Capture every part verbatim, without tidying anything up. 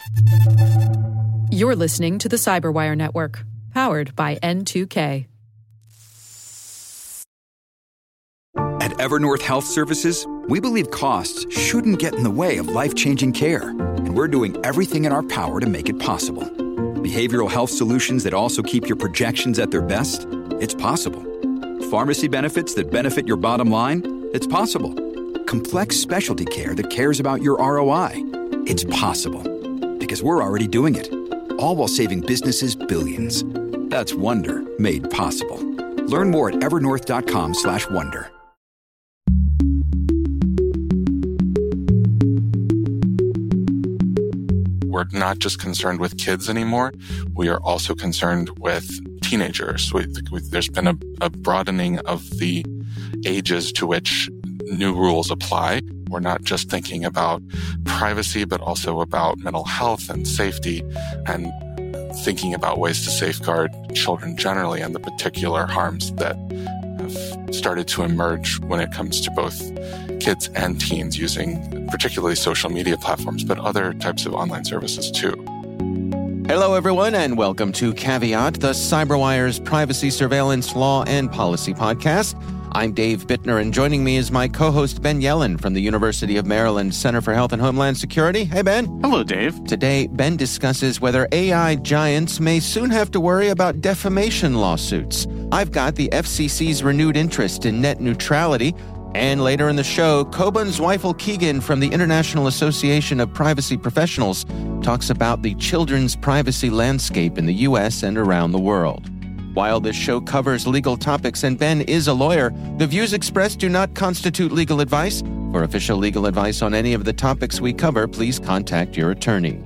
You're listening to the Cyberwire Network, powered by N two K. At Evernorth Health Services, we believe costs shouldn't get in the way of life-changing care, and we're doing everything in our power to make it possible. Behavioral health solutions that also keep your projections at their best? It's possible. Pharmacy benefits that benefit your bottom line? It's possible. Complex specialty care that cares about your R O I? It's possible. Because we're already doing it. All while saving businesses billions. That's Wonder made possible. Learn more at evernorth.com slash wonder. We're not just concerned with kids anymore. We are also concerned with teenagers. We, we, there's been a, a broadening of the ages to which new rules apply. We're not just thinking about privacy, but also about mental health and safety, and thinking about ways to safeguard children generally and the particular harms that have started to emerge when it comes to both kids and teens using particularly social media platforms, but other types of online services too. Hello, everyone, and welcome to Caveat, the CyberWire's privacy, surveillance, law, and policy podcast. I'm Dave Bittner, and joining me is my co-host Ben Yellen from the University of Maryland Center for Health and Homeland Security. Hey, Ben. Hello, Dave. Today, Ben discusses whether A I giants may soon have to worry about defamation lawsuits. I've got the F C C's renewed interest in net neutrality. And later in the show, Kobun Zweifel-Keegan from the International Association of Privacy Professionals talks about the children's privacy landscape in the U S and around the world. While this show covers legal topics and Ben is a lawyer, the views expressed do not constitute legal advice. For official legal advice on any of the topics we cover, please contact your attorney.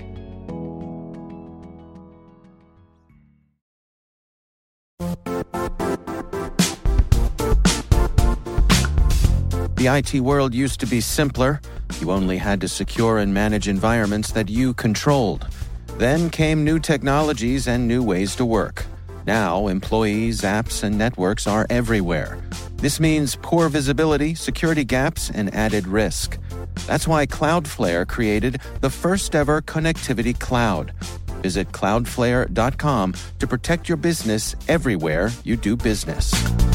The I T world used to be simpler. You only had to secure and manage environments that you controlled. Then came new technologies and new ways to work. Now, employees, apps, and networks are everywhere. This means poor visibility, security gaps, and added risk. That's why Cloudflare created the first-ever connectivity cloud. Visit cloudflare dot com to protect your business everywhere you do business.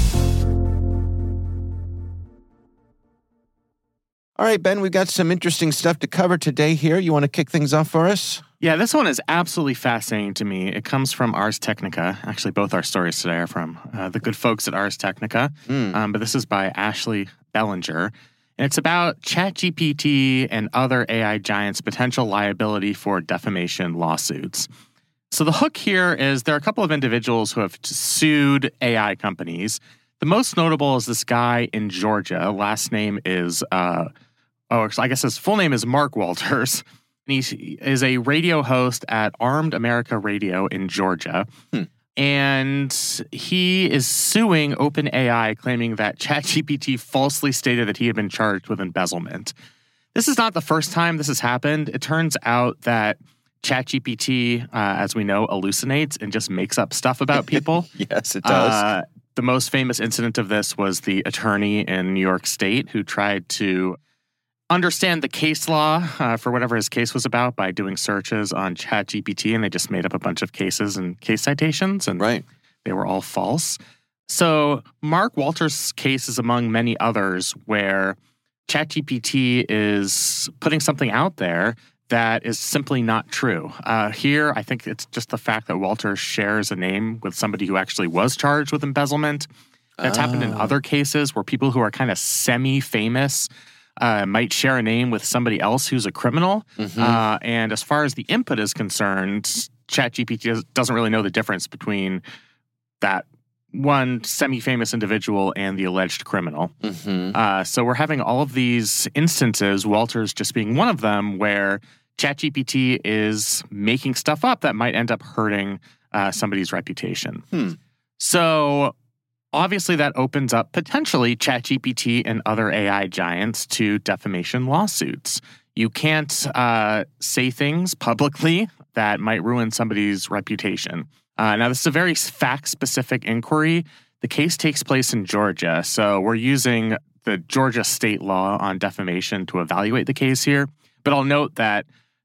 All right, Ben, we've got some interesting stuff to cover today here. You want to kick things off for us? Yeah, this one is absolutely fascinating to me. It comes from Ars Technica. Actually, both our stories today are from uh, the good folks at Ars Technica. Mm. Um, but this is by Ashley Bellinger. And it's about ChatGPT and other A I giants' potential liability for defamation lawsuits. So the hook here is there are a couple of individuals who have sued A I companies. The most notable is this guy in Georgia. Last name is, uh, oh, I guess his full name is Mark Walters. And he is a radio host at Armed America Radio in Georgia. Hmm. And he is suing OpenAI, claiming that ChatGPT falsely stated that he had been charged with embezzlement. This is not the first time this has happened. It turns out that ChatGPT, uh, as we know, hallucinates and just makes up stuff about people. Yes, it does. Uh, the most famous incident of this was the attorney in New York State who tried to understand the case law uh, for whatever his case was about by doing searches on ChatGPT, and they just made up a bunch of cases and case citations, and right. they were all false. So Mark Walters' case is among many others where ChatGPT is putting something out there that is simply not true. Uh, here, I think it's just the fact that Walters shares a name with somebody who actually was charged with embezzlement. That's oh. happened in other cases where people who are kind of semi-famous Uh, might share a name with somebody else who's a criminal. Mm-hmm. Uh, and as far as the input is concerned, ChatGPT does, doesn't really know the difference between that one semi-famous individual and the alleged criminal. Mm-hmm. Uh, so we're having all of these instances, Walters just being one of them, where ChatGPT is making stuff up that might end up hurting uh, somebody's reputation. Hmm. So obviously, that opens up potentially ChatGPT and other A I giants to defamation lawsuits. You can't uh, say things publicly that might ruin somebody's reputation. Uh, now, this is a very fact-specific inquiry. The case takes place in Georgia, so we're using the Georgia state law on defamation to evaluate the case here. But I'll note that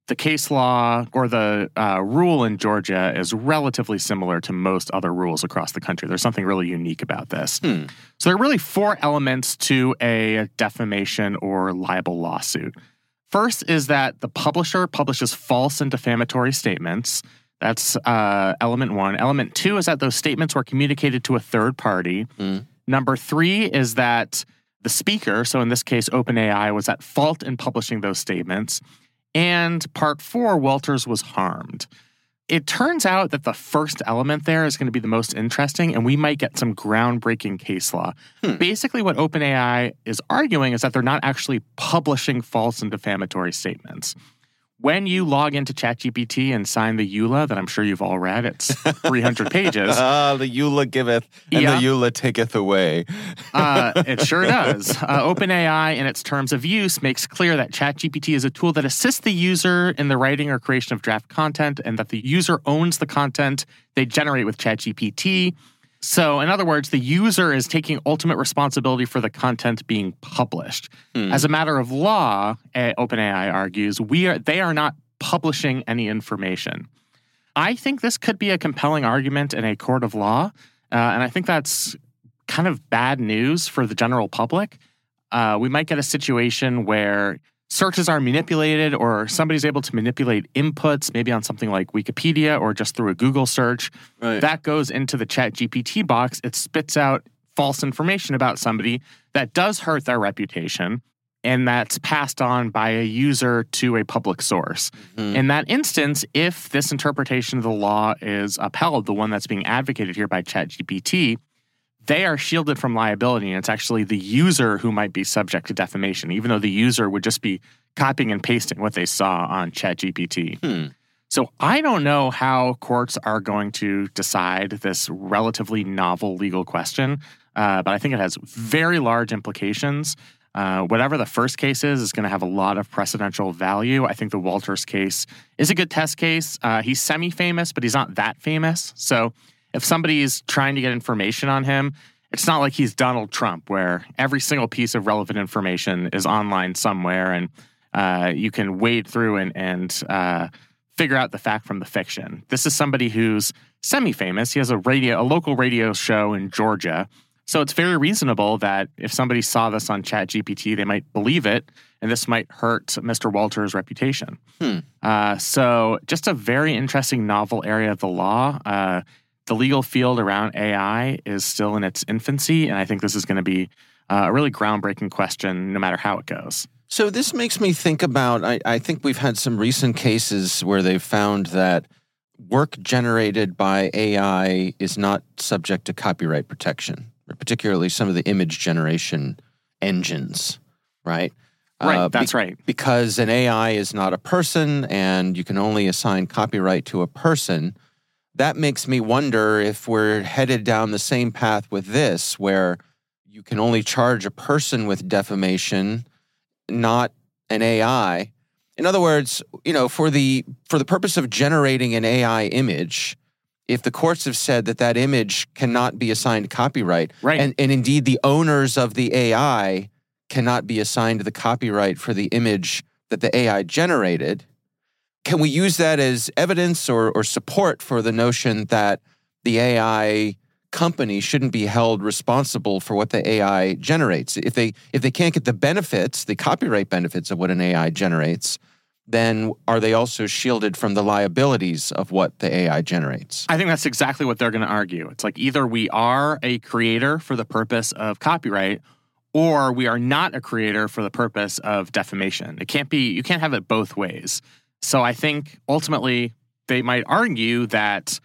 the case law or the uh, rule in Georgia is relatively similar to most other rules across the country. There's something really unique about this. Hmm. So there are really four elements to a defamation or libel lawsuit. First is that the publisher publishes false and defamatory statements. That's uh, element one. Element two is that those statements were communicated to a third party. Hmm. Number three is that the speaker, so in this case OpenAI, was at fault in publishing those statements. And part four, Walters was harmed. It turns out that the first element there is going to be the most interesting, and we might get some groundbreaking case law. Hmm. Basically, what OpenAI is arguing is that they're not actually publishing false and defamatory statements. When you log into ChatGPT and sign the E U L A that I'm sure you've all read, it's three hundred pages. Ah, the E U L A giveth and yeah. the E U L A taketh away. uh, it sure does. Uh, OpenAI, in its terms of use, makes clear that ChatGPT is a tool that assists the user in the writing or creation of draft content and that the user owns the content they generate with ChatGPT. So, in other words, the user is taking ultimate responsibility for the content being published. Hmm. As a matter of law, OpenAI argues, we are they are not publishing any information. I think this could be a compelling argument in a court of law, uh, and I think that's kind of bad news for the general public. Uh, we might get a situation where searches are manipulated or somebody's able to manipulate inputs, maybe on something like Wikipedia or just through a Google search. Right. That goes into the ChatGPT box. It spits out false information about somebody that does hurt their reputation, and that's passed on by a user to a public source. Mm-hmm. In that instance, if this interpretation of the law is upheld, the one that's being advocated here by ChatGPT, they are shielded from liability, and it's actually the user who might be subject to defamation, even though the user would just be copying and pasting what they saw on ChatGPT. Hmm. So I don't know how courts are going to decide this relatively novel legal question, uh, but I think it has very large implications. Uh, whatever the first case is, is going to have a lot of precedential value. I think the Walters case is a good test case. Uh, he's semi-famous, but he's not that famous. So if somebody is trying to get information on him, it's not like he's Donald Trump, where every single piece of relevant information is online somewhere, and uh, you can wade through and, and uh, figure out the fact from the fiction. This is somebody who's semi-famous. He has a radio, a local radio show in Georgia. So it's very reasonable that if somebody saw this on ChatGPT, they might believe it, and this might hurt Mister Walters' reputation. Hmm. Uh, so just a very interesting novel area of the law. Uh, The legal field around A I is still in its infancy, and I think this is going to be a really groundbreaking question no matter how it goes. So this makes me think about, I, I think we've had some recent cases where they've found that work generated by A I is not subject to copyright protection, particularly some of the image generation engines, right? Right, uh, that's be- right. Because an A I is not a person, and you can only assign copyright to a person. That makes me wonder if we're headed down the same path with this, where you can only charge a person with defamation, not an A I. In other words, you know, for the for the purpose of generating an A I image, if the courts have said that that image cannot be assigned copyright, right. and, and indeed the owners of the A I cannot be assigned the copyright for the image that the A I generated, can we use that as evidence or, or support for the notion that the A I company shouldn't be held responsible for what the A I generates? If they if they can't get the benefits, the copyright benefits of what an A I generates, then are they also shielded from the liabilities of what the A I generates? I think that's exactly what they're going to argue. It's like either we are a creator for the purpose of copyright, or we are not a creator for the purpose of defamation. It can't be, you can't have it both ways. So I think ultimately they might argue that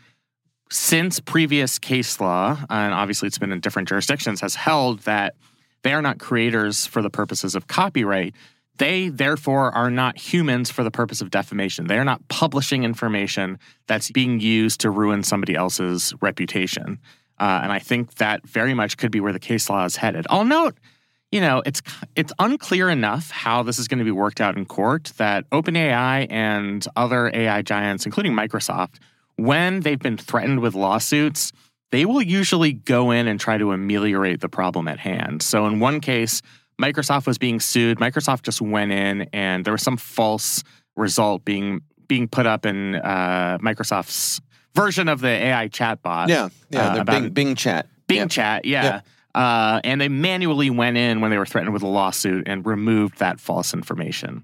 since previous case law, and obviously it's been in different jurisdictions, has held that they are not creators for the purposes of copyright, they therefore are not humans for the purpose of defamation. They are not publishing information that's being used to ruin somebody else's reputation. Uh, and I think that very much could be where the case law is headed. I'll note, you know, it's it's unclear enough how this is going to be worked out in court that OpenAI and other A I giants, including Microsoft, when they've been threatened with lawsuits, they will usually go in and try to ameliorate the problem at hand. So in one case, Microsoft was being sued. Microsoft just went in and there was some false result being being put up in uh, Microsoft's version of the A I chatbot. Yeah, yeah, uh, the about Bing, Bing Chat. Bing yeah. Chat, yeah. yeah. Uh, and they manually went in when they were threatened with a lawsuit and removed that false information.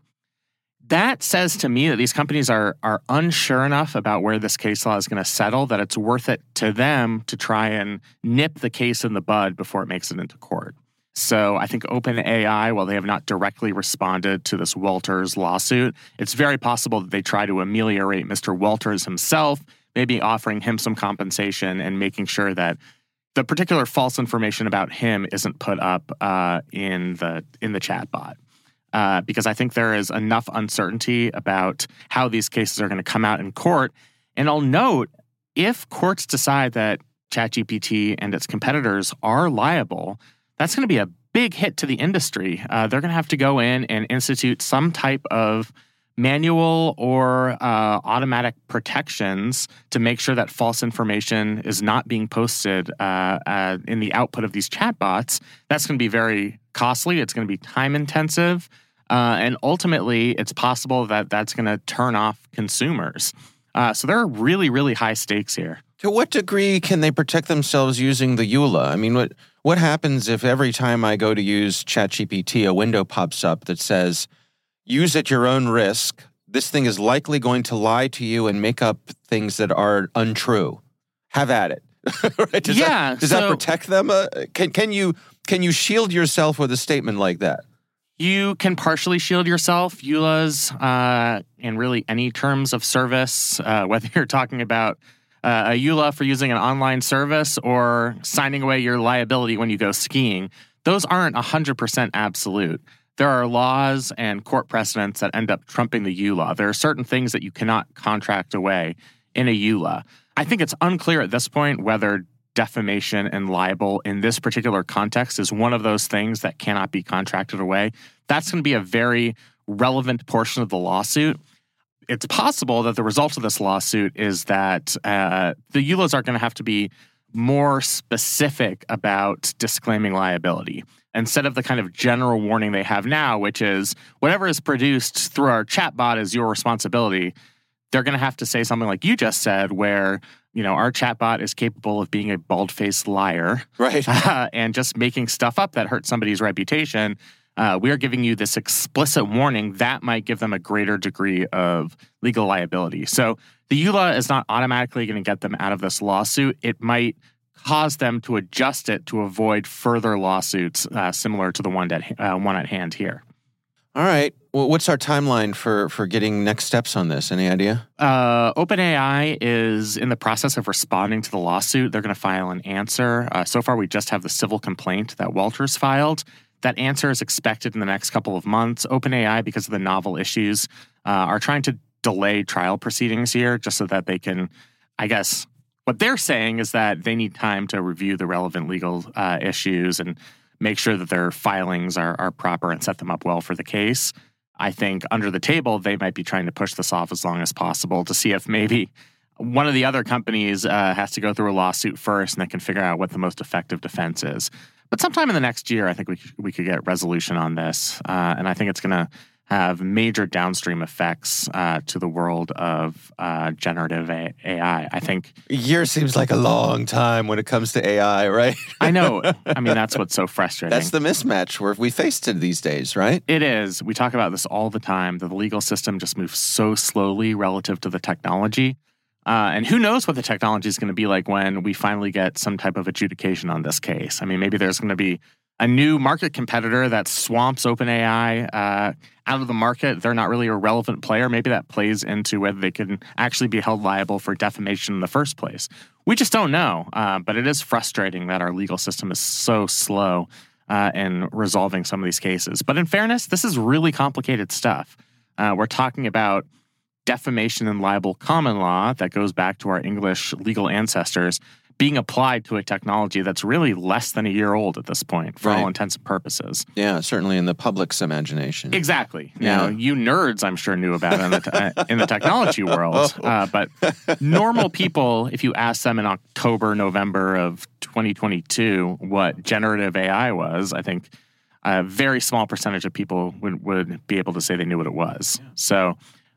That says to me that these companies are are unsure enough about where this case law is going to settle that it's worth it to them to try and nip the case in the bud before it makes it into court. So I think OpenAI, while they have not directly responded to this Walters lawsuit, it's very possible that they try to ameliorate Mister Walters himself, maybe offering him some compensation and making sure that the particular false information about him isn't put up uh, in the in the chatbot. Uh, because I think there is enough uncertainty about how these cases are going to come out in court. And I'll note, if courts decide that ChatGPT and its competitors are liable, that's going to be a big hit to the industry. Uh, they're going to have to go in and institute some type of manual or uh, automatic protections to make sure that false information is not being posted uh, uh, in the output of these chatbots. That's going to be very costly. It's going to be time intensive. Uh, and ultimately, it's possible that that's going to turn off consumers. Uh, so there are really, really high stakes here. To what degree can they protect themselves using the EULA? I mean, what what happens if every time I go to use ChatGPT, a window pops up that says, use at your own risk. This thing is likely going to lie to you and make up things that are untrue. Have at it. Right? Does yeah. That, does so that protect them? Uh, can can you can you shield yourself with a statement like that? You can partially shield yourself. EULAs, uh, in really any terms of service, uh, whether you're talking about uh, a EULA for using an online service or signing away your liability when you go skiing, those aren't one hundred percent absolute. There are laws and court precedents that end up trumping the EULA. There are certain things that you cannot contract away in a EULA. I think it's unclear at this point whether defamation and libel in this particular context is one of those things that cannot be contracted away. That's going to be a very relevant portion of the lawsuit. It's possible that the result of this lawsuit is that uh, the EULAs are going to have to be more specific about disclaiming liability instead of the kind of general warning they have now, which is whatever is produced through our chatbot is your responsibility. They're going to have to say something like you just said, where, you know, our chatbot is capable of being a bald-faced liar, right, uh, and just making stuff up that hurts somebody's reputation. Uh, we are giving you this explicit warning that might give them a greater degree of legal liability. So the EULA is not automatically going to get them out of this lawsuit. It might cause them to adjust it to avoid further lawsuits uh, similar to the one at, uh, one at hand here. All right. Well, what's our timeline for, for getting next steps on this? Any idea? Uh, OpenAI is in the process of responding to the lawsuit. They're going to file an answer. Uh, so far, we just have the civil complaint that Walters filed. That answer is expected in the next couple of months. OpenAI, because of the novel issues, uh, are trying to delay trial proceedings here just so that they can, I guess, what they're saying is that they need time to review the relevant legal uh, issues and make sure that their filings are, are proper and set them up well for the case. I think under the table, they might be trying to push this off as long as possible to see if maybe one of the other companies uh, has to go through a lawsuit first and they can figure out what the most effective defense is. But sometime in the next year, I think we, we could get resolution on this. Uh, and I think it's going to have major downstream effects uh, to the world of uh, generative A I. I think a year seems like a long time when it comes to A I, right? I know. I mean, that's what's so frustrating. That's the mismatch where we face to these days, right? It is. We talk about this all the time, that the legal system just moves so slowly relative to the technology. Uh, and who knows what the technology is going to be like when we finally get some type of adjudication on this case. I mean, maybe there's going to be a new market competitor that swamps OpenAI uh, out of the market. They're not really a relevant player. Maybe that plays into whether they can actually be held liable for defamation in the first place. We just don't know. Uh, but it is frustrating that our legal system is so slow uh, in resolving some of these cases. But in fairness, this is really complicated stuff. Uh, we're talking about defamation and libel common law that goes back to our English legal ancestors being applied to a technology that's really less than a year old at this point, for right. all intents and purposes. Yeah, certainly in the public's imagination. Exactly. Yeah. Now, you nerds, I'm sure, knew about it in the, te- in the technology world. Uh, but normal people, if you ask them in October, November of twenty twenty-two what generative A I was, I think a very small percentage of people would, would be able to say they knew what it was. Yeah. So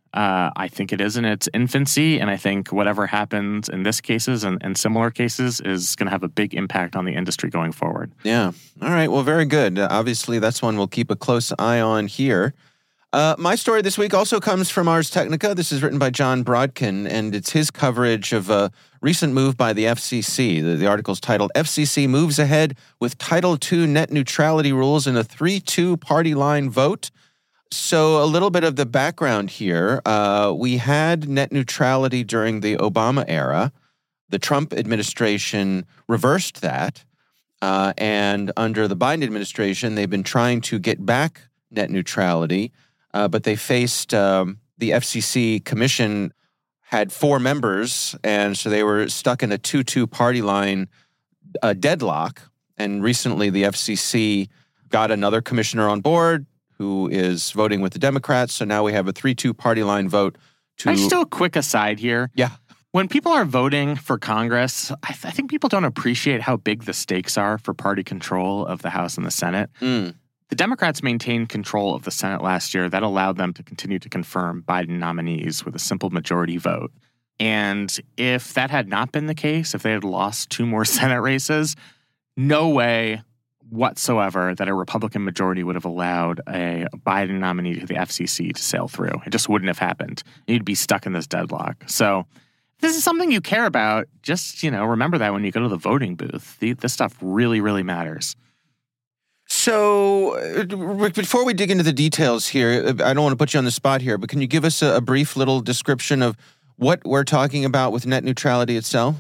Uh, I think it is in its infancy, and I think whatever happens in this cases and, and similar cases is going to have a big impact on the industry going forward. Yeah. All right. Well, very good. Uh, obviously, that's one we'll keep a close eye on here. Uh, my story this week also comes from Ars Technica. This is written by John Brodkin, and it's his coverage of a recent move by the F C C. The, the article's titled, F C C Moves Ahead with Title two Net Neutrality Rules in a three two Party Line Vote. So a little bit of the background here. Uh, we had net neutrality during the Obama era. The Trump administration reversed that. Uh, and under the Biden administration, they've been trying to get back net neutrality. Uh, but they faced um, the F C C commission had four members. And so they were stuck in a two two party line uh, deadlock. And recently the F C C got another commissioner on board who is voting with the Democrats. So now we have a three two party line vote to... Can I just do a quick aside here? Yeah. When people are voting for Congress, I, th- I think people don't appreciate how big the stakes are for party control of the House and the Senate. Mm. The Democrats maintained control of the Senate last year. That allowed them to continue to confirm Biden nominees with a simple majority vote. And if that had not been the case, if they had lost two more Senate races, no way whatsoever that a Republican majority would have allowed a Biden nominee to the F C C to sail through. It just wouldn't have happened. You'd be stuck in this deadlock. So if this is something you care about, just, you know, remember that when you go to the voting booth. The, this stuff really, really matters. So, Rick, before we dig into the details here, I don't want to put you on the spot here, but can you give us a, a brief little description of what we're talking about with net neutrality itself?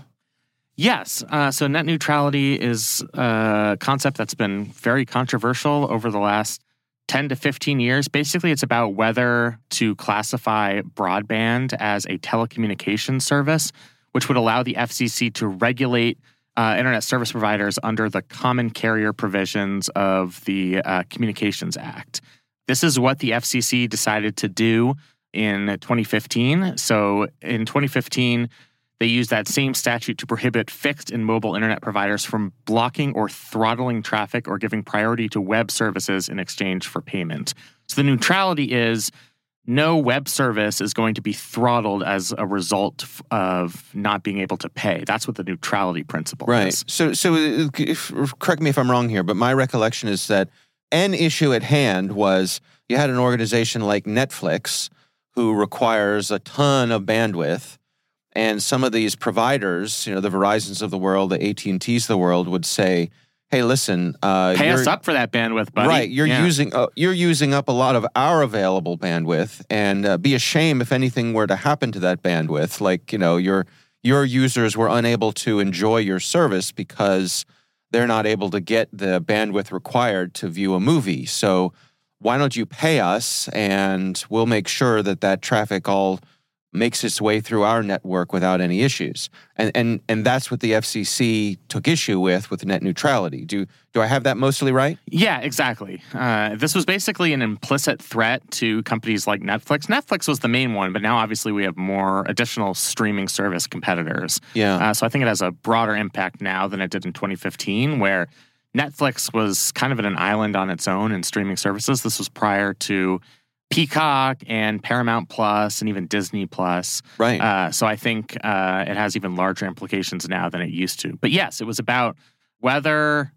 Yes. Uh, so net neutrality is a concept that's been very controversial over the last ten to fifteen years. Basically, it's about whether to classify broadband as a telecommunications service, which would allow the F C C to regulate uh, internet service providers under the common carrier provisions of the uh, Communications Act. This is what the F C C decided to do in twenty fifteen. So in twenty fifteen, they used that same statute to prohibit fixed and mobile internet providers from blocking or throttling traffic or giving priority to web services in exchange for payment. So the neutrality is no web service is going to be throttled as a result of not being able to pay. That's what the neutrality principle right. is. So, so if, correct me if I'm wrong here, but my recollection is that an issue at hand was you had an organization like Netflix who requires a ton of bandwidth. And some of these providers, you know, the Verizons of the world, the A T and Ts of the world would say, hey, listen. Uh, Pay us up for that bandwidth, buddy. Right. You're, yeah. using, uh, you're using up a lot of our available bandwidth, and uh, be a shame if anything were to happen to that bandwidth. Like, you know, your, your users were unable to enjoy your service because they're not able to get the bandwidth required to view a movie. So why don't you pay us, and we'll make sure that that traffic all makes its way through our network without any issues. And and and that's what the F C C took issue with, with net neutrality. Do do I have that mostly right? Yeah, exactly. Uh, this was basically an implicit threat to companies like Netflix. Netflix was the main one, but now obviously we have more additional streaming service competitors. Yeah. Uh, so I think it has a broader impact now than it did in twenty fifteen, where Netflix was kind of in an island on its own in streaming services. This was prior to Peacock and Paramount Plus and even Disney Plus. Right. Uh, so I think uh, it has even larger implications now than it used to. But yes, it was about whether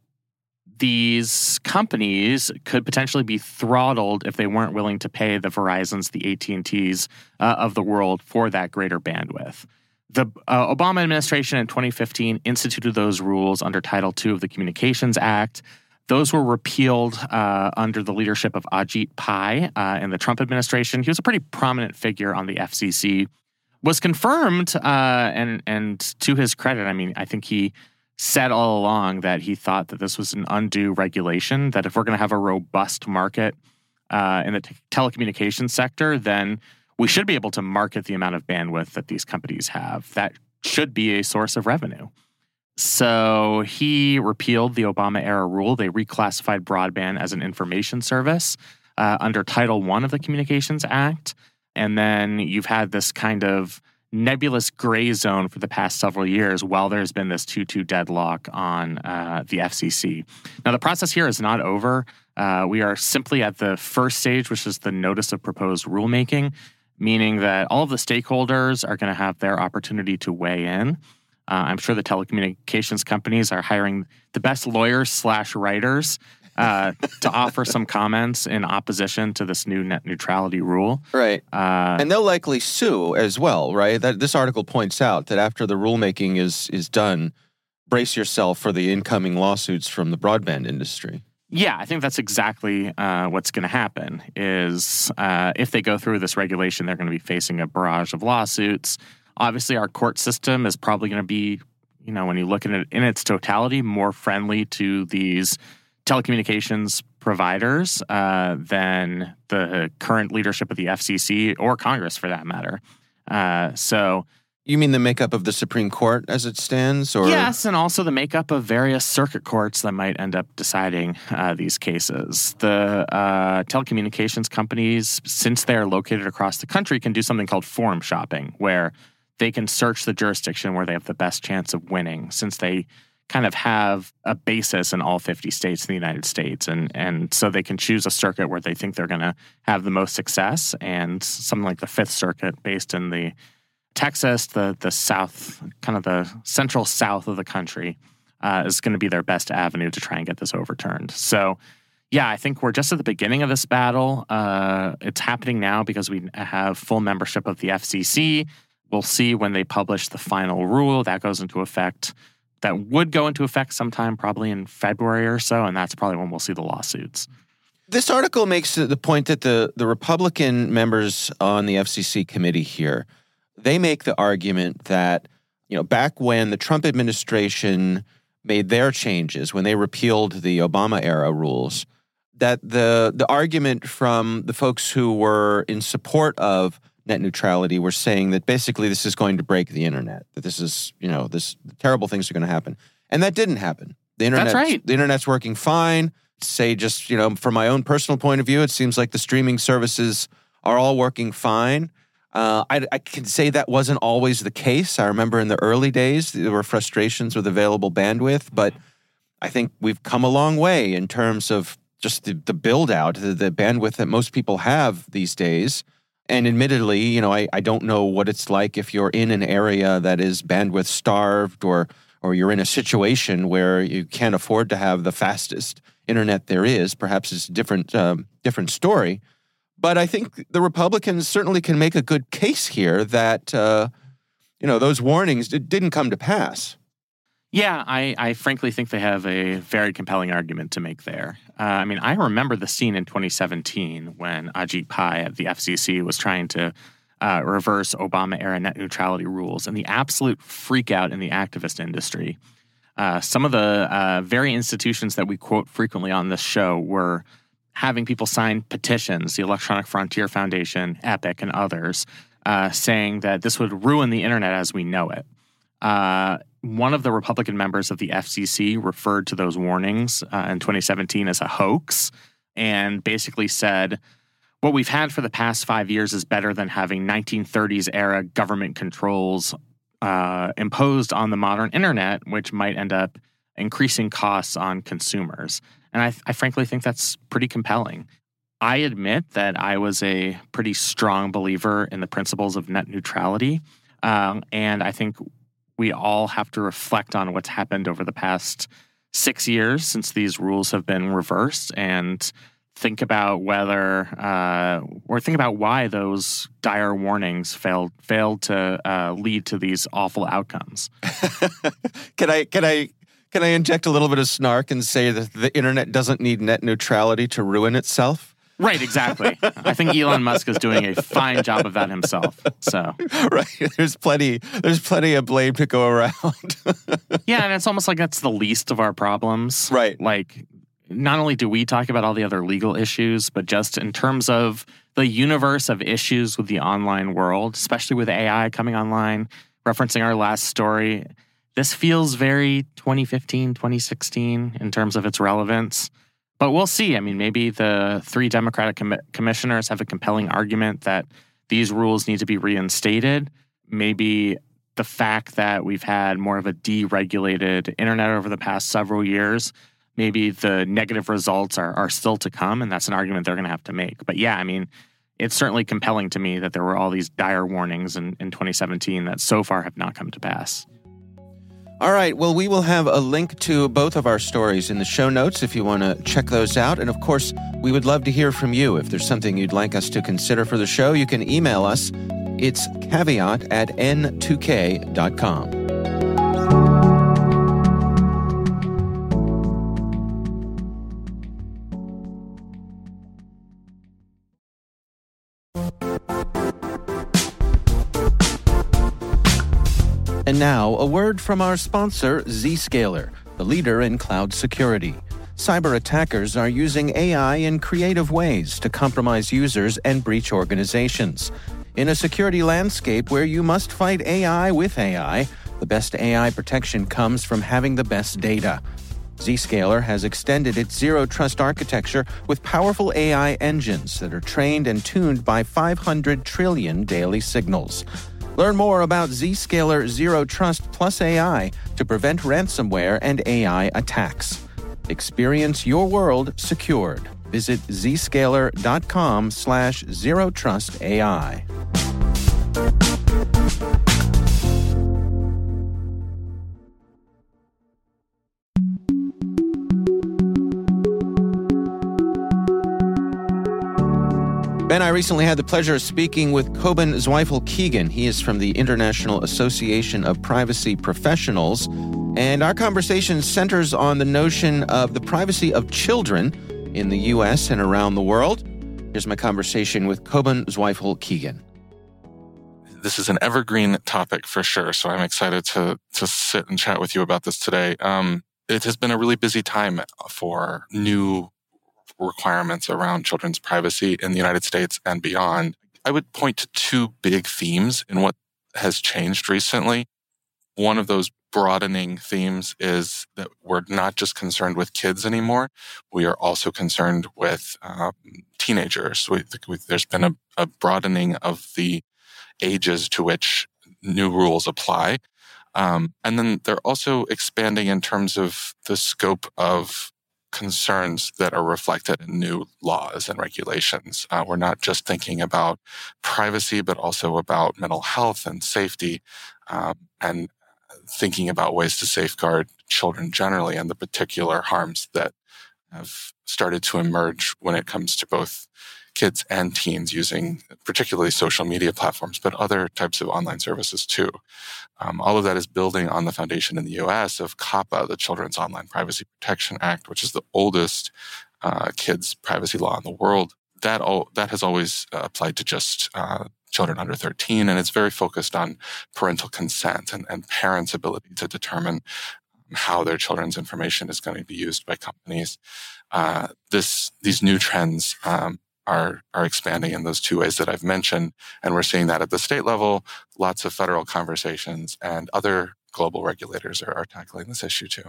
these companies could potentially be throttled if they weren't willing to pay the Verizons, the A T and Ts uh, of the world for that greater bandwidth. The uh, Obama administration in twenty fifteen instituted those rules under Title two of the Communications Act. Those were repealed uh, under the leadership of Ajit Pai uh, in the Trump administration. He was a pretty prominent figure on the F C C. Was confirmed, uh, and and to his credit, I mean, I think he said all along that he thought that this was an undue regulation, that if we're going to have a robust market uh, in the t- telecommunications sector, then we should be able to market the amount of bandwidth that these companies have. That should be a source of revenue. So he repealed the Obama-era rule. They reclassified broadband as an information service uh, under Title one of the Communications Act. And then you've had this kind of nebulous gray zone for the past several years while there's been this two two deadlock on uh, the F C C. Now, the process here is not over. Uh, we are simply at the first stage, which is the Notice of Proposed Rulemaking. meaning that all of the stakeholders are going to have their opportunity to weigh in. Uh, I'm sure the telecommunications companies are hiring the best lawyers slash writers uh, to offer some comments in opposition to this new net neutrality rule. Right. Uh, and they'll likely sue as well, right? That this article points out that after the rulemaking is is done, brace yourself for the incoming lawsuits from the broadband industry. Yeah, I think that's exactly uh, what's going to happen is uh, if they go through this regulation, they're going to be facing a barrage of lawsuits. Obviously, our court system is probably going to be, you know, when you look at it in its totality, more friendly to these telecommunications providers uh, than the current leadership of the F C C or Congress, for that matter. Uh, so... You mean the makeup of the Supreme Court as it stands? Or Yes, and also the makeup of various circuit courts that might end up deciding uh, these cases. The uh, telecommunications companies, since they're located across the country, can do something called forum shopping, where they can search the jurisdiction where they have the best chance of winning, since they kind of have a basis in all fifty states in the United States. And, and so they can choose a circuit where they think they're going to have the most success, and something like the Fifth Circuit based in the Texas, the the south, kind of the central south of the country, uh, is going to be their best avenue to try and get this overturned. So, yeah, I think we're just at the beginning of this battle. Uh, it's happening now because we have full membership of the F C C. We'll see when they publish the final rule. That goes into effect. That would go into effect sometime probably in February or so, and that's probably when we'll see the lawsuits. This article makes the point that the, the Republican members on the F C C committee here, they make the argument that, you know, back when the Trump administration made their changes, when they repealed the Obama-era rules, that the the argument from the folks who were in support of net neutrality were saying that basically this is going to break the internet, that this is, you know, this terrible things are going to happen. And that didn't happen. The internet, That's right. The internet's working fine. Say just, you know, from my own personal point of view, it seems like the streaming services are all working fine. Uh, I, I can say that wasn't always the case. I remember in the early days, there were frustrations with available bandwidth, but I think we've come a long way in terms of just the, the build out, the, the bandwidth that most people have these days. And admittedly, you know, I, I don't know what it's like if you're in an area that is bandwidth starved, or or you're in a situation where you can't afford to have the fastest internet there is. Perhaps it's a different, um, different story. But I think the Republicans certainly can make a good case here that, uh, you know, those warnings d- didn't come to pass. Yeah, I, I frankly think they have a very compelling argument to make there. Uh, I mean, I remember the scene in twenty seventeen when Ajit Pai at the F C C was trying to uh, reverse Obama-era net neutrality rules, and the absolute freakout in the activist industry. Uh, some of the uh, very institutions that we quote frequently on this show were having people sign petitions, the Electronic Frontier Foundation, EPIC, and others, uh, saying that this would ruin the internet as we know it. Uh, one of the Republican members of the F C C referred to those warnings uh, in twenty seventeen as a hoax, and basically said, what we've had for the past five years is better than having nineteen thirties era government controls uh, imposed on the modern internet, which might end up increasing costs on consumers. And I, I frankly think that's pretty compelling. I admit that I was a pretty strong believer in the principles of net neutrality, um, and I think we all have to reflect on what's happened over the past six years since these rules have been reversed, and think about whether, uh, or think about why those dire warnings failed failed to uh, lead to these awful outcomes. Can I? Can I? Can I inject a little bit of snark and say that the internet doesn't need net neutrality to ruin itself? Right, exactly. I think Elon Musk is doing a fine job of that himself. So, right, there's plenty, there's plenty of blame to go around. Yeah, and it's almost like that's the least of our problems. Right. Like, not only do we talk about all the other legal issues, but just in terms of the universe of issues with the online world, especially with A I coming online, referencing our last story, this feels very twenty fifteen, twenty sixteen in terms of its relevance. But we'll see. I mean, maybe the three Democratic com- commissioners have a compelling argument that these rules need to be reinstated. Maybe the fact that we've had more of a deregulated internet over the past several years, maybe the negative results are, are still to come, and that's an argument they're going to have to make. But yeah, I mean, it's certainly compelling to me that there were all these dire warnings in, in twenty seventeen that so far have not come to pass. All right. Well, we will have a link to both of our stories in the show notes if you want to check those out. And of course, we would love to hear from you. If there's something you'd like us to consider for the show, you can email us. It's caveat at n two k dot com. And now, a word from our sponsor, Zscaler, the leader in cloud security. Cyber attackers are using A I in creative ways to compromise users and breach organizations. In a security landscape where you must fight A I with A I, the best A I protection comes from having the best data. Zscaler has extended its zero-trust architecture with powerful A I engines that are trained and tuned by five hundred trillion daily signals. Learn more about Zscaler Zero Trust Plus A I to prevent ransomware and A I attacks. Experience your world secured. Visit zscaler.com slash zero trust AI. Ben, I recently had the pleasure of speaking with Kobun Zweifel-Keegan. He is from the International Association of Privacy Professionals, and our conversation centers on the notion of the privacy of children in the U S and around the world. Here's my conversation with Kobun Zweifel-Keegan. This is an evergreen topic for sure, so I'm excited to to sit and chat with you about this today. Um, it has been a really busy time for new requirements around children's privacy in the United States and beyond. I would point to two big themes in what has changed recently. One of those broadening themes is that we're not just concerned with kids anymore. We are also concerned with um, teenagers. We, we, there's been a, a broadening of the ages to which new rules apply. Um, and then they're also expanding in terms of the scope of concerns that are reflected in new laws and regulations. Uh, we're not just thinking about privacy, but also about mental health and safety, um, and thinking about ways to safeguard children generally and the particular harms that have started to emerge when it comes to both kids and teens using particularly social media platforms, but other types of online services too. Um, all of that is building on the foundation in the U S of COPPA, the Children's Online Privacy Protection Act, which is the oldest uh, kids' privacy law in the world. That all, that has always uh, applied to just uh, children under thirteen, and it's very focused on parental consent and, and parents' ability to determine how their children's information is going to be used by companies. Uh, this these new trends um, are are expanding in those two ways that I've mentioned, and we're seeing that at the state level. Lots of federal conversations and other global regulators are, are tackling this issue too.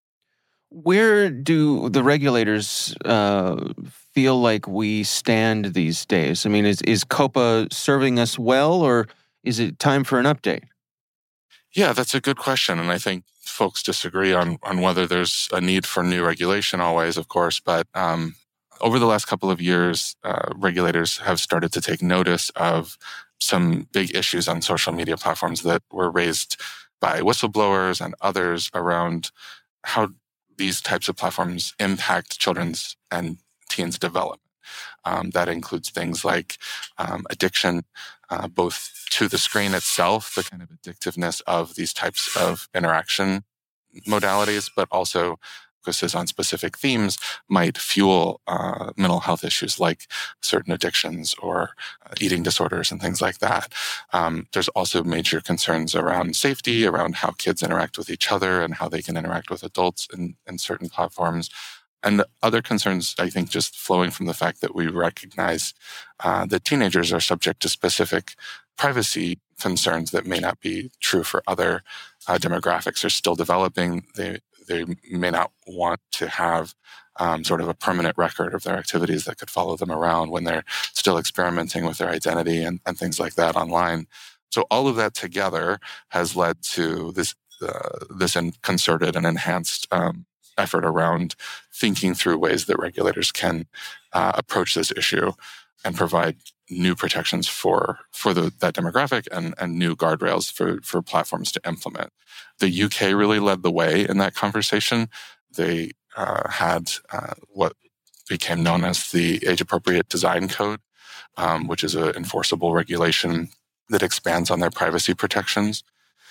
Where do the regulators uh, feel like we stand these days? I mean, is, is COPPA serving us well, or is it time for an update? Yeah, that's a good question. And I think folks disagree on, on whether there's a need for new regulation always, of course. But um, over the last couple of years, uh, regulators have started to take notice of some big issues on social media platforms that were raised by whistleblowers and others around how these types of platforms impact children's and teens' development. Um, that includes things like um, addiction, uh, both to the screen itself, the kind of addictiveness of these types of interaction modalities, but also focuses on specific themes might fuel uh, mental health issues like certain addictions or uh, eating disorders and things like that. Um, there's also major concerns around safety, around how kids interact with each other and how they can interact with adults in, in certain platforms. And other concerns, I think, just flowing from the fact that we recognize uh, that teenagers are subject to specific privacy concerns that may not be true for other uh, demographics. They're still developing. They they may not want to have um, sort of a permanent record of their activities that could follow them around when they're still experimenting with their identity and, and things like that online. So all of that together has led to this uh, this concerted and enhanced um, effort around thinking through ways that regulators can uh, approach this issue and provide new protections for for the, that demographic and, and new guardrails for, for platforms to implement. The U K really led the way in that conversation. They uh, had uh, what became known as the Age-Appropriate Design Code, um, which is an enforceable regulation that expands on their privacy protections.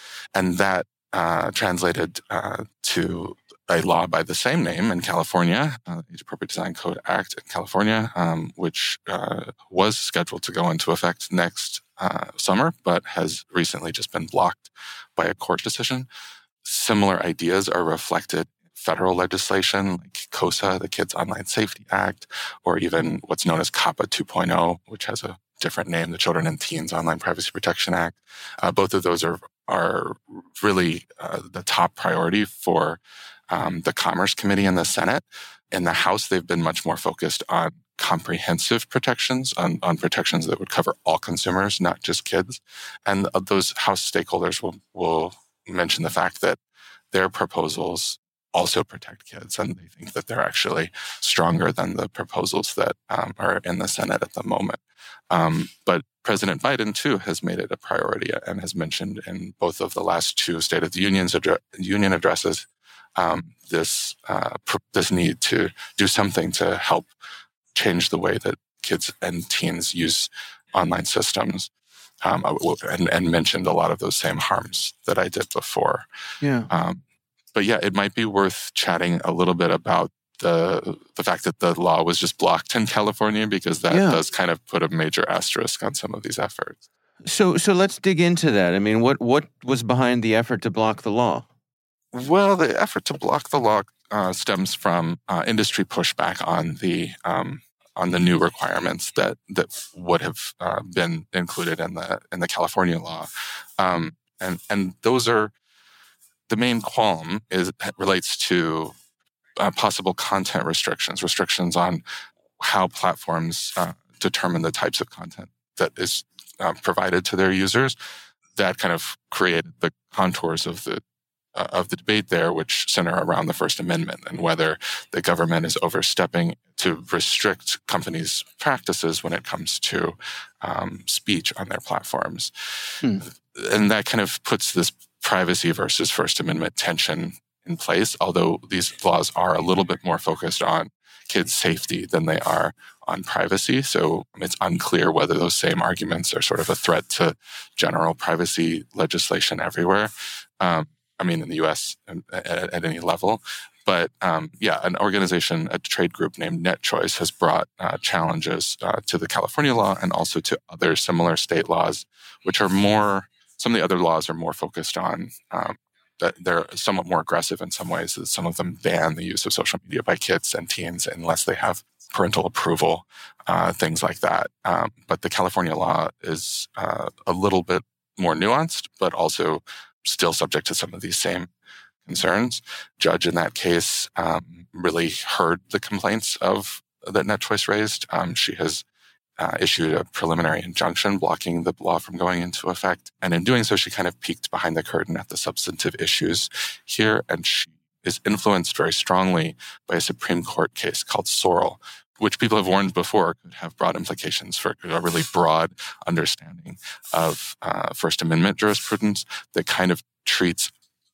And that uh, translated uh, to a law by the same name in California, uh, Age Appropriate Design Code Act in California, um, which uh, was scheduled to go into effect next uh, summer, but has recently just been blocked by a court decision. Similar ideas are reflected in federal legislation like COSA, the Kids Online Safety Act, or even what's known as COPPA two point oh, which has a different name, the Children and Teens Online Privacy Protection Act. Uh, both of those are are really uh, the top priority for um, the Commerce Committee in the Senate. In the House, they've been much more focused on comprehensive protections, on, on protections that would cover all consumers, not just kids. And uh, those House stakeholders will, will mention the fact that their proposals also protect kids, and they think that they're actually stronger than the proposals that um, are in the Senate at the moment. Um, but President Biden, too, has made it a priority and has mentioned in both of the last two State of the Union's addre- Union addresses um, this uh, pr- this need to do something to help change the way that kids and teens use online systems, um, and, and mentioned a lot of those same harms that I did before. Yeah. Um, but yeah, it might be worth chatting a little bit about the the fact that the law was just blocked in California, because that Yeah. does kind of put a major asterisk on some of these efforts. So so let's dig into that. I mean, what what was behind the effort to block the law? Well, the effort to block the law uh, stems from uh, industry pushback on the um, on the new requirements that that would have uh, been included in the in the California law, um, and and those are the main qualm is relates to uh, possible content restrictions, restrictions on how platforms uh, determine the types of content that is uh, provided to their users. That kind of created the contours of the uh, of the debate there, which center around the First Amendment and whether the government is overstepping to restrict companies' practices when it comes to um, speech on their platforms. Hmm. And that kind of puts this privacy versus First Amendment tension in place, although these laws are a little bit more focused on kids' safety than they are on privacy. So it's unclear whether those same arguments are sort of a threat to general privacy legislation everywhere. Um, I mean, in the U S at, at any level. But um, yeah, an organization, a trade group named NetChoice has brought uh, challenges uh, to the California law and also to other similar state laws, which are more, some of the other laws are more focused on um, that they're somewhat more aggressive in some ways. Some of them ban the use of social media by kids and teens unless they have parental approval, uh, things like that. Um, but the California law is uh, a little bit more nuanced, but also still subject to some of these same concerns. Judge in that case um, really heard the complaints of that NetChoice raised. Um, she has Uh, issued a preliminary injunction blocking the law from going into effect. And in doing so, she kind of peeked behind the curtain at the substantive issues here. And she is influenced very strongly by a Supreme Court case called Sorrell, which people have warned before could have broad implications for a really broad understanding of uh, First Amendment jurisprudence that kind of treats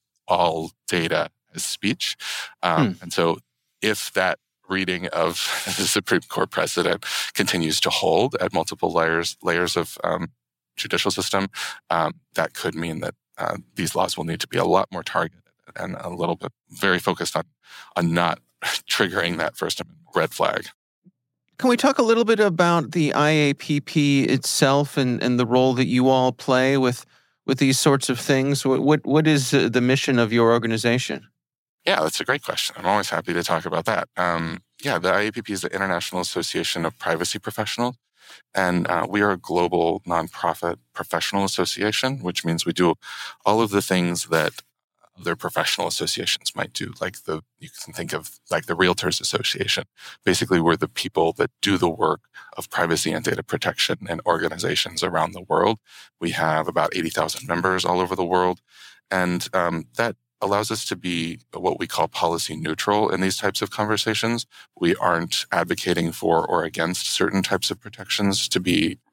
all data as speech. Um, hmm. And so if that reading of the Supreme Court precedent continues to hold at multiple layers layers of um, judicial system, um, that could mean that uh, these laws will need to be a lot more targeted and a little bit very focused on on not triggering that First Amendment red flag. Can we talk a little bit about the I A P P itself and, and the role that you all play with with these sorts of things? What what, what is the mission of your organization? Yeah, that's a great question. I'm always happy to talk about that. Um, yeah, the I A P P is the International Association of Privacy Professionals, and uh, we are a global nonprofit professional association, which means we do all of the things that other professional associations might do, like the you can think of like the Realtors Association. Basically, we're the people that do the work of privacy and data protection in organizations around the world. We have about eighty thousand members all over the world, and um, that allows us to be what we call policy neutral in these types of conversations. We aren't advocating for or against certain types of protections to be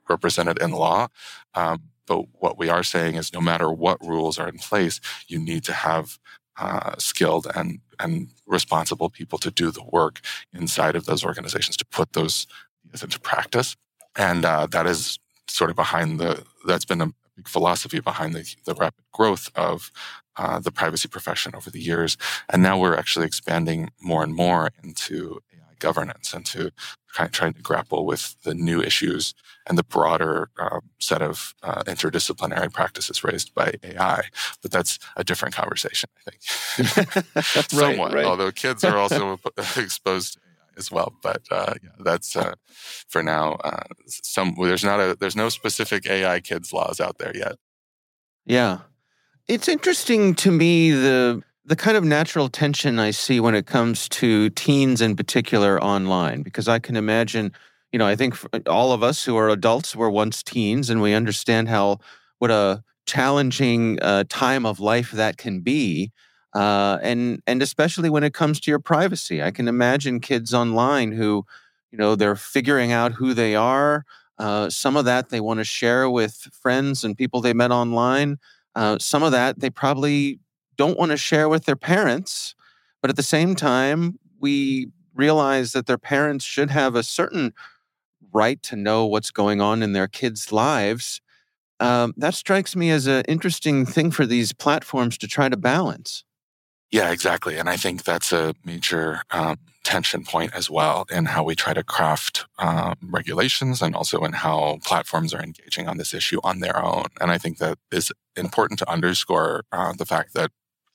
represented in law. Um, but what we are saying is no matter what rules are in place, you need to have uh, skilled and, and responsible people to do the work inside of those organizations to put those ideas into practice. And uh, that is sort of behind the, that's been a big philosophy behind the, the rapid growth of uh, the privacy profession over the years. And now we're actually expanding more and more into A I governance and to kind of trying to grapple with the new issues and the broader um, set of uh, interdisciplinary practices raised by A I. But that's a different conversation, I think. Somewhat, right. Although kids are also exposed to A I as well. But uh, yeah, that's uh, for now. Uh, some there's not a there's no specific A I kids laws out there yet. Yeah, it's interesting to me the the kind of natural tension I see when it comes to teens in particular online, because I can imagine, you know, I think all of us who are adults were once teens, and we understand how what a challenging uh, time of life that can be. Uh, and and especially when it comes to your privacy. I can imagine kids online who, you know, they're figuring out who they are. Uh, some of that they want to share with friends and people they met online. Uh, some of that they probably don't want to share with their parents. But at the same time, we realize that their parents should have a certain right to know what's going on in their kids' lives. Um, that strikes me as an interesting thing for these platforms to try to balance. Yeah, exactly. And I think that's a major um, tension point as well in how we try to craft um, regulations and also in how platforms are engaging on this issue on their own. And I think that is important to underscore uh, the fact that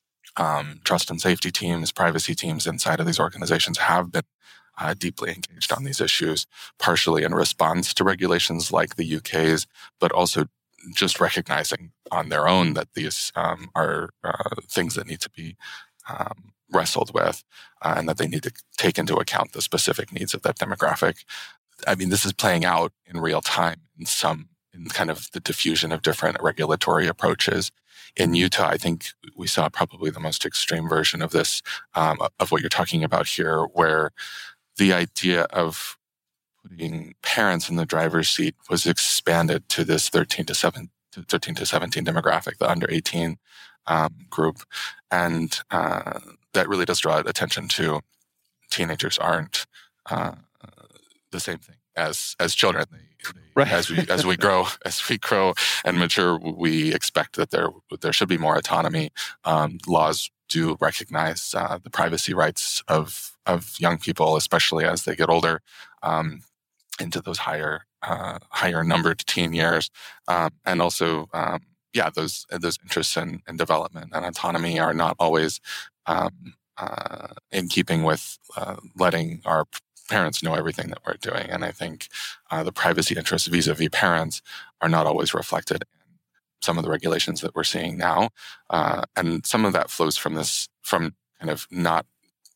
um, trust and safety teams, privacy teams inside of these organizations have been uh, deeply engaged on these issues, partially in response to regulations like the U K's, but also just recognizing on their own that these um, are uh, things that need to be um, wrestled with uh, and that they need to take into account the specific needs of that demographic. I mean, this is playing out in real time in some, in kind of the diffusion of different regulatory approaches. In Utah, I think we saw probably the most extreme version of this, um, of what you're talking about here, where the idea of putting parents in the driver's seat was expanded to this thirteen to seventeen demographic, the under eighteen um, group. And uh, that really does draw attention to teenagers aren't uh, the same thing as as children. They, they, right. As we as we grow as we grow and mature, we expect that there there should be more autonomy. Um, laws do recognize uh, the privacy rights of of young people, especially as they get older. Um, into those higher, uh, higher numbered teen years, um, and also, um, yeah, those those interests in, in development and autonomy are not always um, uh, in keeping with uh, letting our parents know everything that we're doing. And I think uh, the privacy interests vis-a-vis parents are not always reflected in some of the regulations that we're seeing now, uh, and some of that flows from this, from kind of not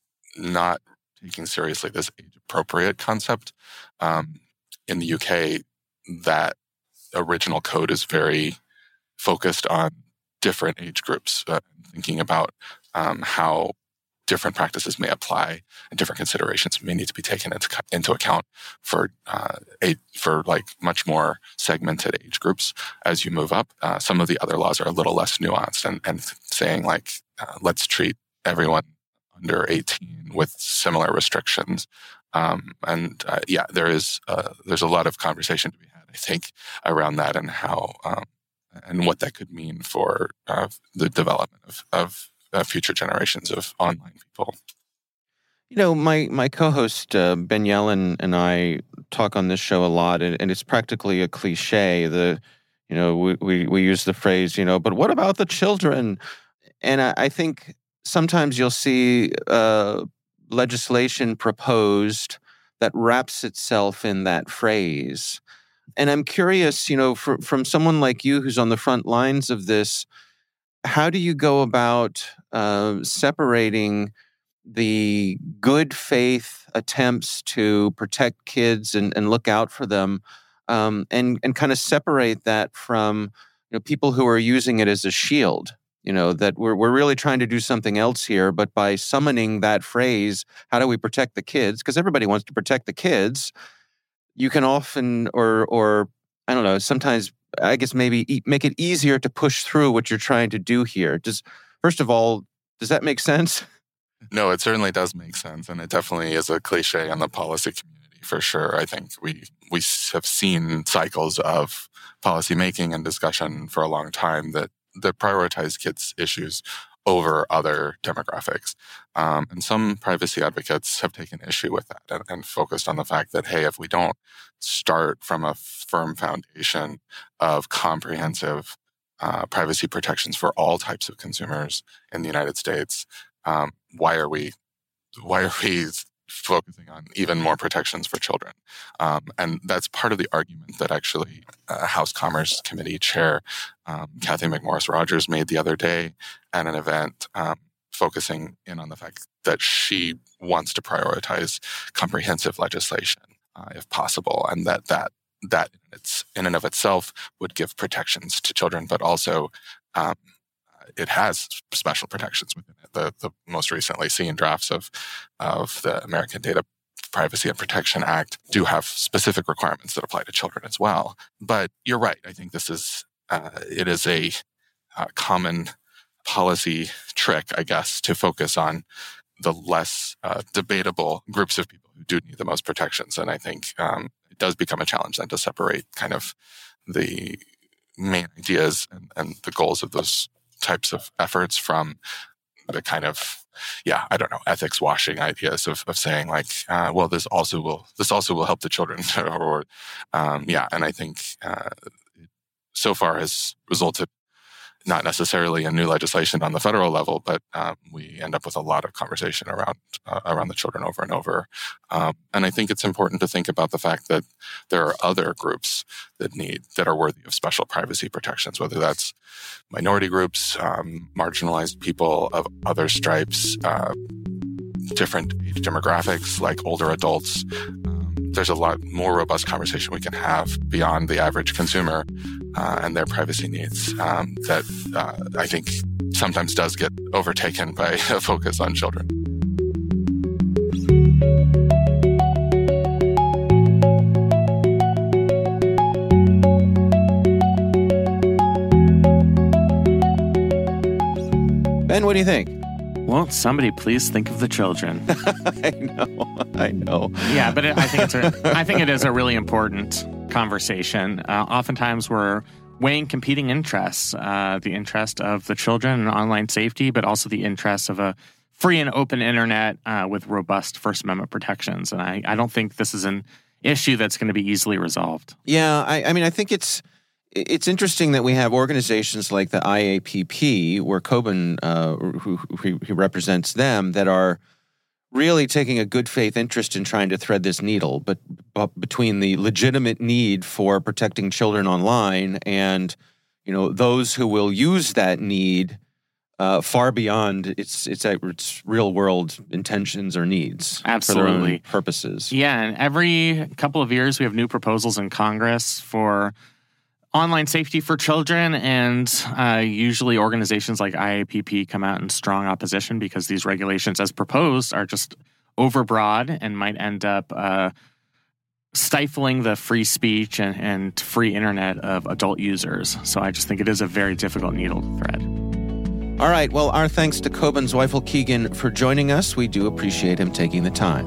not. taking seriously this age-appropriate concept. Um, in the U K, that original code is very focused on different age groups, uh, thinking about um, how different practices may apply and different considerations may need to be taken into, into account for uh, a, for like much more segmented age groups as you move up. Uh, some of the other laws are a little less nuanced and, and saying like, uh, let's treat everyone under eighteen with similar restrictions. Um, and uh, yeah, there is, uh, there's a lot of conversation to be had, I think, around that and how, um, and what that could mean for uh, the development of, of uh, future generations of online people. You know, my, my co-host, uh, Ben Yellen, and I talk on this show a lot, and, and it's practically a cliche. The, you know, we, we, we use the phrase, you know, but what about the children? And I, I think sometimes you'll see uh, legislation proposed that wraps itself in that phrase. And I'm curious, you know, for, from someone like you who's on the front lines of this, how do you go about uh, separating the good faith attempts to protect kids and, and look out for them um, and, and kind of separate that from, you know, people who are using it as a shield? You know, that we're we're really trying to do something else here, but by summoning that phrase, how do we protect the kids? Because everybody wants to protect the kids. You can often, or or I don't know, sometimes I guess maybe e- make it easier to push through what you're trying to do here. Does, first of all, does that make sense? No, it certainly does make sense. And it definitely is a cliche on the policy community for sure. I think we, we have seen cycles of policymaking and discussion for a long time that, that prioritize kids' issues over other demographics. Um, and some privacy advocates have taken issue with that and, and focused on the fact that, hey, if we don't start from a firm foundation of comprehensive uh, privacy protections for all types of consumers in the United States, um, why are we why are we focusing on even more protections for children? Um, and that's part of the argument that actually uh, House Commerce Committee Chair um, Cathy McMorris Rodgers made the other day at an event um, focusing in on the fact that she wants to prioritize comprehensive legislation uh, if possible, and that that that it's in and of itself would give protections to children, but also um, it has special protections within it. The, the most recently seen drafts of, of the American Data Privacy and Protection Act do have specific requirements that apply to children as well. But you're right. I think this is, uh, it is a uh, common policy trick, I guess, to focus on the less uh, debatable groups of people who do need the most protections. And I think um, it does become a challenge then to separate kind of the main ideas and, and the goals of those types of efforts from the kind of, yeah, I don't know, ethics washing ideas of, of saying like, uh, well, this also will, this also will help the children or, um, yeah. And I think, uh, so far has resulted not necessarily in new legislation on the federal level, but, um, we end up with a lot of conversation around, uh, around the children over and over. Um, and I think it's important to think about the fact that there are other groups that need, that are worthy of special privacy protections, whether that's minority groups, um, marginalized people of other stripes, uh, different age demographics like older adults. Um, there's a lot more robust conversation we can have beyond the average consumer uh, and their privacy needs um, that uh, I think sometimes does get overtaken by a focus on children. Ben, what do you think? Won't somebody please think of the children? I know, I know. Yeah, but it, I think it's a, I think it is a really important conversation. Uh, oftentimes, we're weighing competing interests: uh, the interest of the children and online safety, but also the interest of a free and open internet uh, with robust First Amendment protections. And I, I don't think this is an issue that's going to be easily resolved. Yeah, I, I mean, I think it's. It's interesting that we have organizations like the I A P P, where Coben, uh, who, who, who represents them, that are really taking a good faith interest in trying to thread this needle, but, but between the legitimate need for protecting children online and, you know, those who will use that need uh, far beyond its its its real world intentions or needs. Absolutely. For their own purposes. Yeah, and every couple of years we have new proposals in Congress for online safety for children, and uh, usually organizations like I A P P come out in strong opposition because these regulations, as proposed, are just overbroad and might end up uh, stifling the free speech and, and free internet of adult users. So I just think it is a very difficult needle to thread. All right. Well, our thanks to Coben Zweifel-Keegan for joining us. We do appreciate him taking the time.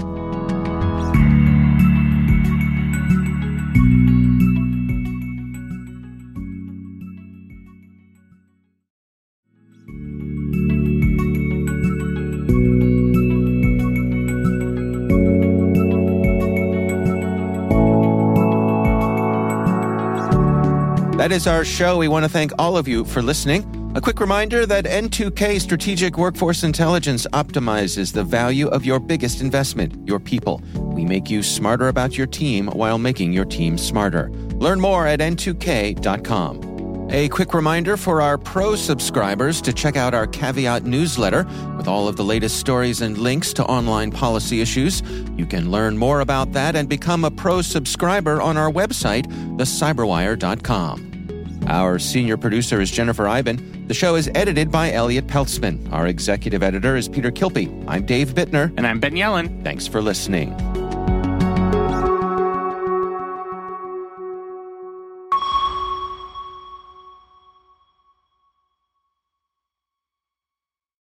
That is our show. We want to thank all of you for listening. A quick reminder that N two K Strategic Workforce Intelligence optimizes the value of your biggest investment, your people. We make you smarter about your team while making your team smarter. Learn more at N two K dot com. A quick reminder for our Pro subscribers to check out our Caveat newsletter with all of the latest stories and links to online policy issues. You can learn more about that and become a Pro subscriber on our website, the cyberwire dot com. Our senior producer is Jennifer Iben. The show is edited by Elliot Peltzman. Our executive editor is Peter Kilpie. I'm Dave Bittner. And I'm Ben Yellen. Thanks for listening.